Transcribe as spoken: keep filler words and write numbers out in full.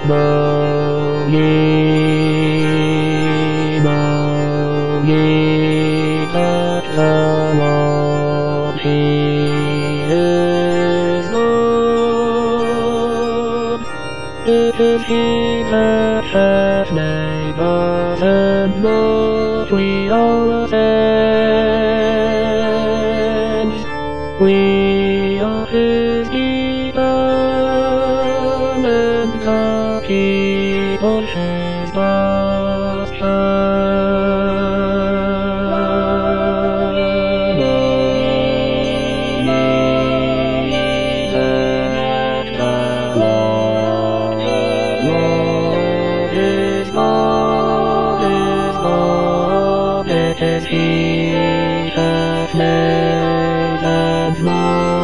Know ye, know ye that the Lord He is Lord. It is He that hath made us, and not we ourselves. We are His people, and the people His pasture. Know ye that the Lord, the Lord is God, is God. It is He hath made and known.